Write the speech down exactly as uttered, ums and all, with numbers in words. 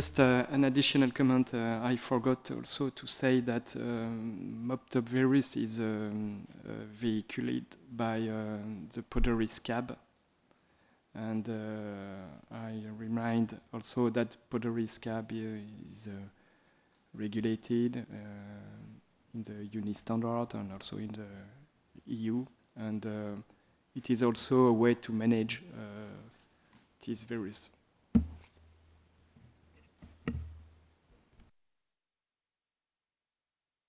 Just uh, an additional comment. Uh, I forgot also to say that um, MobTop Virus is um, uh, vehiculated by uh, the Poderis cab. And uh, I remind also that Poderis cab is uh, regulated uh, in the UNI standard and also in the E U. And uh, it is also a way to manage uh, this virus.